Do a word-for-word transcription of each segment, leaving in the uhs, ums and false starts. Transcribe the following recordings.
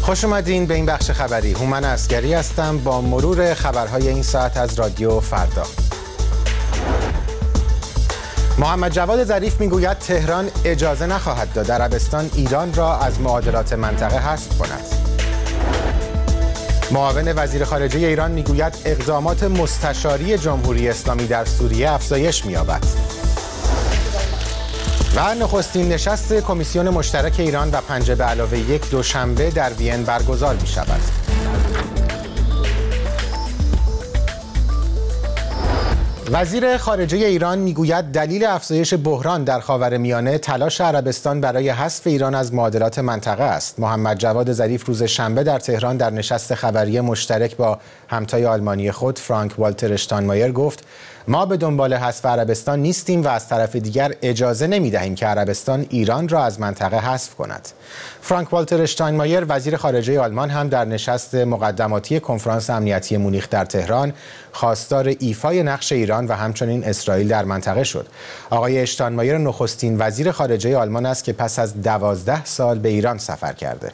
خوش اومدین به این بخش خبری. هومن عسگری هستم با مرور خبرهای این ساعت از رادیو فردا. محمد جواد ظریف میگوید تهران اجازه نخواهد داد عربستان ایران را از معادلات منطقه حذف کند. معاون وزیر خارجه ایران میگوید اقدامات مستشاری جمهوری اسلامی در سوریه افزایش می‌یابد. و نخستین نشست کمیسیون مشترک ایران و پنجه به علاوه یک دوشنبه در وین برگزار می شود. وزیر خارجه ایران میگوید دلیل افزایش بحران در خاورمیانه تلاش عربستان برای حذف ایران از معادلات منطقه است. محمد جواد ظریف روز شنبه در تهران در نشست خبری مشترک با همتای آلمانی خود فرانک والتر اشتاینمایر گفت ما به دنبال حذف عربستان نیستیم و از طرف دیگر اجازه نمی‌دهیم که عربستان ایران را از منطقه حذف کند. فرانک والتر اشتاینمایر وزیر خارجه آلمان هم در نشست مقدماتی کنفرانس امنیتی مونیخ در تهران خواستار ایفای نقش ایران و همچنین اسرائیل در منطقه شد. آقای اشتاینمایر نخستین وزیر خارجه آلمان است که پس از دوازده سال به ایران سفر کرده.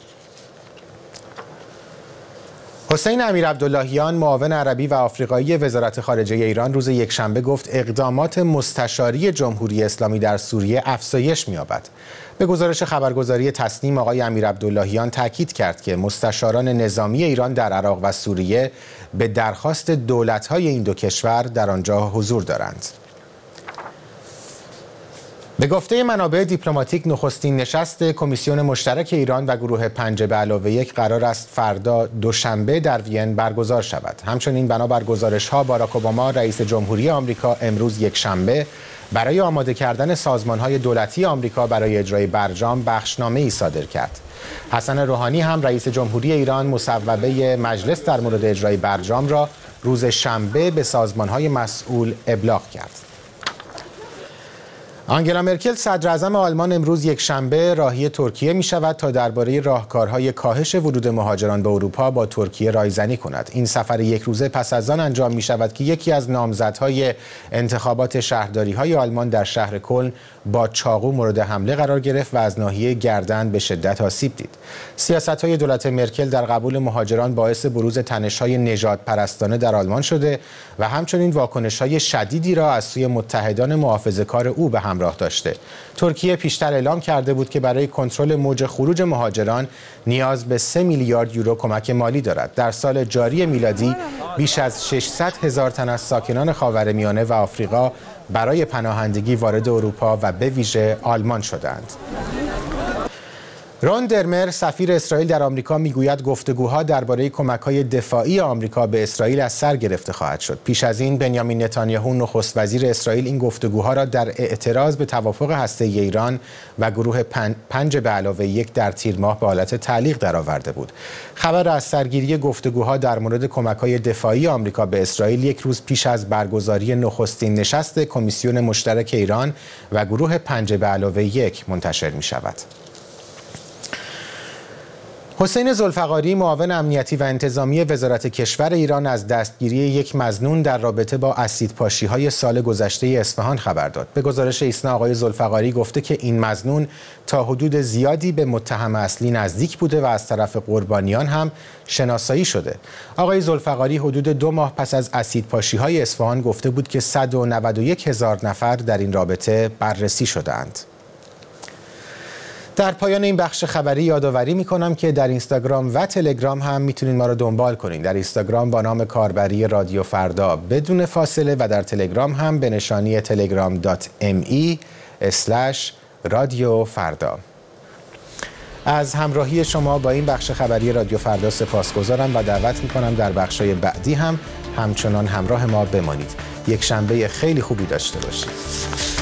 حسین امیرعبداللهیان معاون عربی و آفریقایی وزارت خارجه ایران روز یکشنبه گفت اقدامات مستشاری جمهوری اسلامی در سوریه افزایش می‌یابد. به گزارش خبرگزاری تسنیم آقای امیرعبداللهیان تاکید کرد که مستشاران نظامی ایران در عراق و سوریه به درخواست دولت‌های این دو کشور در آنجا حضور دارند. به گفته منابع دیپلماتیک نخستین نشست کمیسیون مشترک ایران و گروه پنجه به علاوه یک قرار است فردا دوشنبه در وین برگزار شود. همچنین بنابر گزارش‌ها باراک اوباما رئیس جمهوری آمریکا امروز یکشنبه برای آماده کردن سازمان‌های دولتی آمریکا برای اجرای برجام بخشنامه‌ای صادر کرد. حسن روحانی هم رئیس جمهوری ایران مصوبه مجلس در مورد اجرای برجام را روز شنبه به سازمان‌های مسئول ابلاغ کرد. آنگلا مرکل صدر اعظم آلمان امروز یکشنبه راهی ترکیه می شود تا درباره راهکارهای کاهش ورود مهاجران به اروپا با ترکیه رایزنی کند. این سفر یک روزه پس از آن انجام می شود که یکی از نامزدهای انتخابات شهرداری‌های آلمان در شهر کلن با چاقو مورد حمله قرار گرفت و از ناحیه گردن به شدت آسیب دید. سیاست‌های دولت مرکل در قبول مهاجران باعث بروز تنش‌های نژادپرستانه در آلمان شده و همچنین واکنش‌های شدیدی را از سوی متحدان محافظه‌کار او به همراه داشته. ترکیه پیشتر اعلام کرده بود که برای کنترل موج خروج مهاجران نیاز به سه میلیارد یورو کمک مالی دارد. در سال جاری میلادی بیش از ششصد هزار تن از ساکنان خاورمیانه و آفریقا برای پناهندگی وارد اروپا و به ویژه آلمان شدند. رون درمر سفیر اسرائیل در آمریکا میگوید گفتگوها درباره کمک‌های دفاعی آمریکا به اسرائیل از سر گرفته خواهد شد. پیش از این بنیامین نتانیاهو نخست وزیر اسرائیل این گفتگوها را در اعتراض به توافق هسته‌ای ایران و گروه پنج به علاوه یک در تیر ماه به حالت تعلیق درآورده بود. خبر از سرگیری گفتگوها در مورد کمک‌های دفاعی آمریکا به اسرائیل یک روز پیش از برگزاری نخستین نشست کمیسیون مشترک ایران و گروه پنج به علاوه یک منتشر می‌شود. حسین ذوالفقاری معاون امنیتی و انتظامی وزارت کشور ایران از دستگیری یک مظنون در رابطه با اسیدپاشی‌های سال گذشته اصفهان خبر داد. به گزارش ایسنا آقای ذوالفقاری گفته که این مظنون تا حدود زیادی به متهم اصلی نزدیک بوده و از طرف قربانیان هم شناسایی شده. آقای ذوالفقاری حدود دو ماه پس از اسیدپاشی‌های اصفهان گفته بود که صد و نود و یک هزار نفر در این رابطه بررسی شدند. در پایان این بخش خبری یادآوری می‌کنم که در اینستاگرام و تلگرام هم میتونید ما رو دنبال کنید. در اینستاگرام با نام کاربری رادیو فردا بدون فاصله و در تلگرام هم به نشانی تلگرام دات ام ای اسلش رادیو فردا. از همراهی شما با این بخش خبری رادیو فردا سپاسگزارم و دعوت می‌کنم در بخش‌های بعدی هم همچنان همراه ما بمانید. یک شنبه خیلی خوبی داشته باشید.